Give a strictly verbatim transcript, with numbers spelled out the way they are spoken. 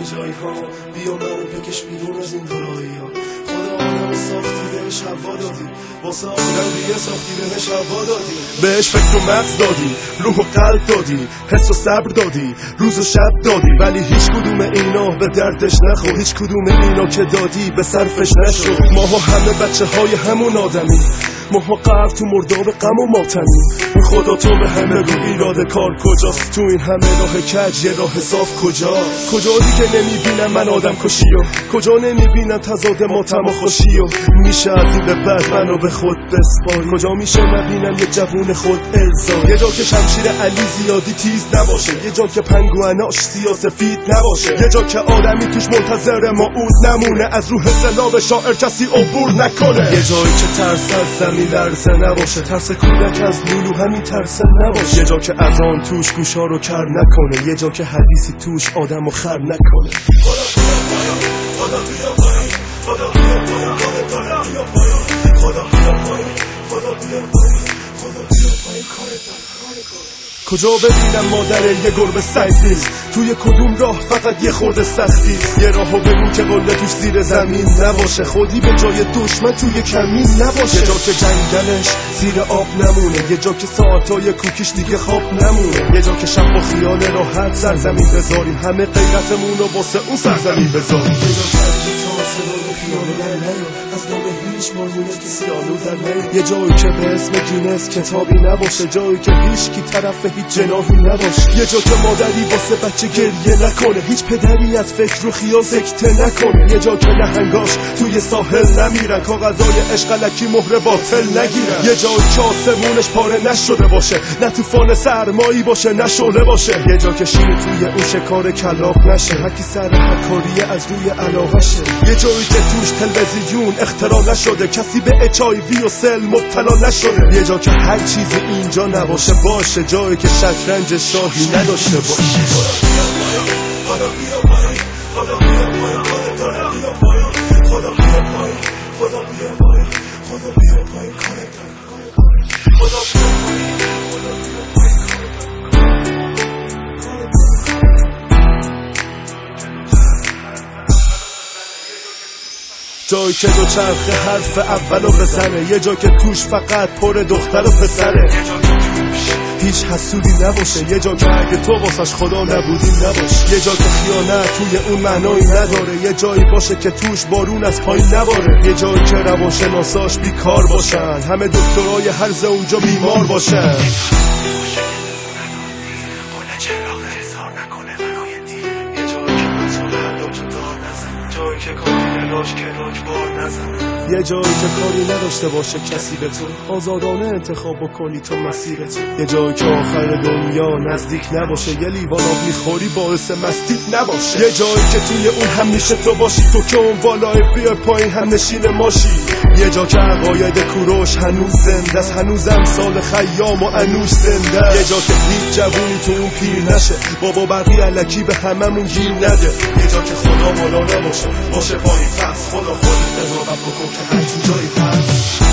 جایی ها، بیا منو بکش بیرون از این دورایی ها. خدا آدم ساختی بهش هوا دادی، واسه آدم دیگه ساختی بهش هوا دادی. بهش فکر و مغز دادی، روح و قلب دادی، حس و صبر دادی، روز و شب دادی. ولی هیچ کدوم اینا به دردش نخورد، هیچ کدوم اینا که دادی به صرفش نشد. ماها همه بچه های همون آدمی، ماها غرق تو مرداب غم و ماتمی. خدا تو به همه رو ایراد کار کجاست؟ تو این همه راه کج یه راه صاف کجا؟ کجا دیگه نمیبینم من آدم کشیو؟ کجا نمیبینم تضاد ماتم و خوشیو؟ میشه از این به بعد منو به خود بسپار؟ کجا میشه نبینم یه جوون خود الزار؟ یه جا که شمشیر علی زیادی تیز نباشه، یه جا که پنگواناش سیاسفید نباشه، یه جا که آدمی توش منتظر موعود نمونه، از روح سلاب شاعر کسی عبور نکنه. یه جایی که ترس از زمین لرزه نباشه، ترس کودک از لولو همین ترس نباشه، یه جا که از آن توش گوشا رو کر نکنه، یه جا که حدیثی توش آدم رو خر نکنه. خدا بیا پایین، خدا بیا پایین، خدا بیا پایین، خدا بیا پایین، خدا بیا پایین، خدا بیا پایین، کارت کجا ببینم مادر یه گربه سگی؟ توی کدوم راه فقط یه خورده سختی؟ یه راهو بگو که قله توش زیر زمین نباشه، خودی به جای دشمن توی کمین نباشه، یه جا که جنگلش زیر آب نمونه، یه جا که ساعتای کوکیش دیگه خواب نمونه، یه جا که شب با خیال راحت سرزمین بذاریم، همه غیرتمون رو واسه اون سرزمین بذاریم، یه جا که از جتا صدای خیال در نیاد، از دام هیچ مارمونه کسی آلو در نیاد، یه جایی که به اسم گینس کتابی نباشه، جایی که هیچ کی طرف هیچ جناحی نباشه، یه جا که مادری واسه بچه گریه نکنه، هیچ پدری از فکر و خیال سکته نکنه، یه جا که نهنگاش توی ساحل نمیرن، کاغذای عشقلکی مهر باطل نگیرن، یه جا که آسمونش پاره نشده باشه، نه طوفان سرمایی باشه نه شعله باشه، یه جا که شیر توی اون شکار کلاغ نشه، هرکی سر هر کاریه از روی علاقشه، یه جایی که توش تلویزیون اختراع نشده، کسی به اچ آی وی و سل مبتلا نشده، یه جا که هر چیزی اینجا نباشه باشه، جایی که شطرنج شاهی نداشته باشه. خدا بیا پایین، خدا بیا پایین، خدا بیا پایین، خدا بیا پایین، خدا بیا پایین، خدا بیا پایین، کارت خدا بیا پایین، خدا بیا پایین. جایی که دو چرخه حرف اولو بزنه، یه جا که توش فقط پر دختر و پسره، هیچ حسودی نباشه، یه جا که اگه تو واسش خدا نبودی نباشه، یه جا که خیانت توی اون معنایی نداره، یه جایی باشه که توش بارون از پایین نباره، یه جایی که روانشناساش بیکار باشن، همه دکترای هرز اونجا بیمار باشن، یه جایی که کاری نداشته باشه کسی به تو، آزادانه انتخاب بکنی تو مسیرت، یه جایی که آخر دنیا نزدیک نباشه، یه لیوان آب میخوری باعث مستی نباشه، یه جایی که توی اون همیشه تو باشی، تو که اون بالای بیا پایین هم نشین ماشی، یه جا که عقاید کوروش هنوز زنده است، هنوز امثال خیام و انوش زنده است، یه جا که هیچ جوونی تو اون پیر نشه، بابا برقی علکی به هممون گیر نده، یه جا که خدا بالا نباشه باشه پایین، پس خدا خودت قضاوت بکن که هر جایی هست.